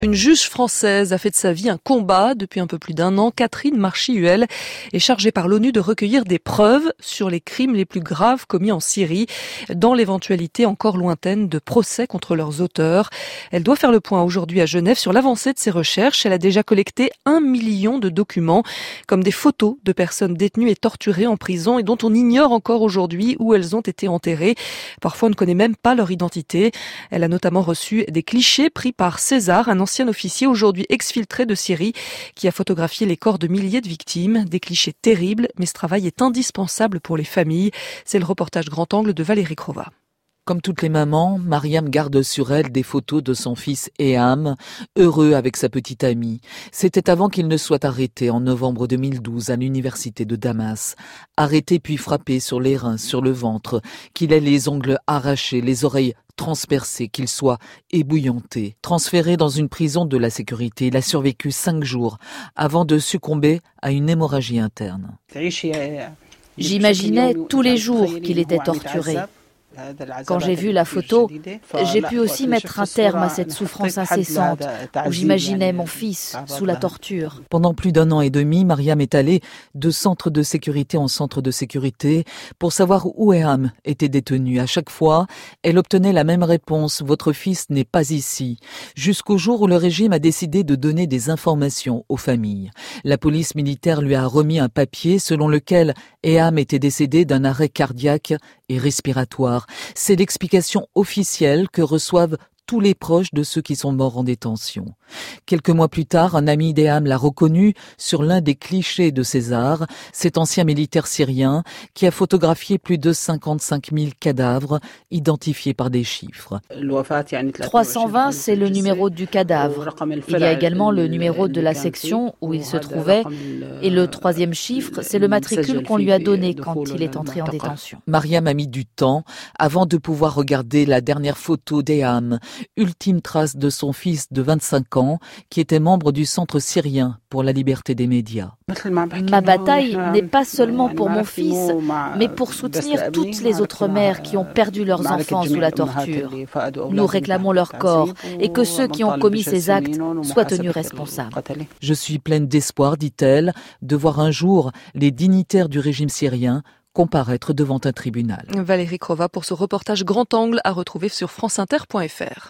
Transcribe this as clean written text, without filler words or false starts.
Une juge française a fait de sa vie un combat. Depuis un peu plus d'un an, Catherine Marchi-Huel est chargée par l'ONU de recueillir des preuves sur les crimes les plus graves commis en Syrie, dans l'éventualité encore lointaine de procès contre leurs auteurs. Elle doit faire le point aujourd'hui à Genève sur l'avancée de ses recherches. Elle a déjà collecté 1 million de documents, comme des photos de personnes détenues et torturées en prison et dont on ignore encore aujourd'hui où elles ont été enterrées. Parfois, on ne connaît même pas leur identité. Elle a notamment reçu des clichés pris par César, un ancien officier aujourd'hui exfiltré de Syrie qui a photographié les corps de milliers de victimes. Des clichés terribles, mais ce travail est indispensable pour les familles. C'est le reportage Grand Angle de Valérie Crova. Comme toutes les mamans, Mariam garde sur elle des photos de son fils Eham, heureux avec sa petite amie. C'était avant qu'il ne soit arrêté en novembre 2012 à l'université de Damas. Arrêté puis frappé sur les reins, sur le ventre, qu'il ait les ongles arrachés, les oreilles transpercé, qu'il soit ébouillanté. Transféré dans une prison de la sécurité, il a survécu 5 jours avant de succomber à une hémorragie interne. J'imaginais tous les jours qu'il était torturé. Quand j'ai vu la photo, j'ai pu aussi mettre un terme à cette souffrance incessante où j'imaginais mon fils sous la torture. Pendant plus d'1 an et demi, Mariam est allée de centre de sécurité en centre de sécurité pour savoir où Eham était détenu. À chaque fois, elle obtenait la même réponse: votre fils n'est pas ici. Jusqu'au jour où le régime a décidé de donner des informations aux familles. La police militaire lui a remis un papier selon lequel Eham était décédé d'un arrêt cardiaque et respiratoire. C'est l'explication officielle que reçoivent tous les proches de ceux qui sont morts en détention. Quelques mois plus tard, un ami d'Eham l'a reconnu sur l'un des clichés de César, cet ancien militaire syrien qui a photographié plus de 55 000 cadavres identifiés par des chiffres. 320, c'est le numéro du cadavre. Il y a également le numéro de la section où il se trouvait. Et le 3e chiffre, c'est le matricule qu'on lui a donné quand il est entré en détention. Mariam a mis du temps avant de pouvoir regarder la dernière photo d'Eham, ultime trace de son fils de 25 ans qui était membre du Centre syrien pour la liberté des médias. Ma bataille n'est pas seulement pour mon fils, mais pour soutenir toutes les autres mères qui ont perdu leurs enfants sous la torture. Nous réclamons leur corps et que ceux qui ont commis ces actes soient tenus responsables. Je suis pleine d'espoir, dit-elle, de voir un jour les dignitaires du régime syrien comparaître devant un tribunal. Valérie Crova pour ce reportage Grand Angle à retrouver sur franceinter.fr.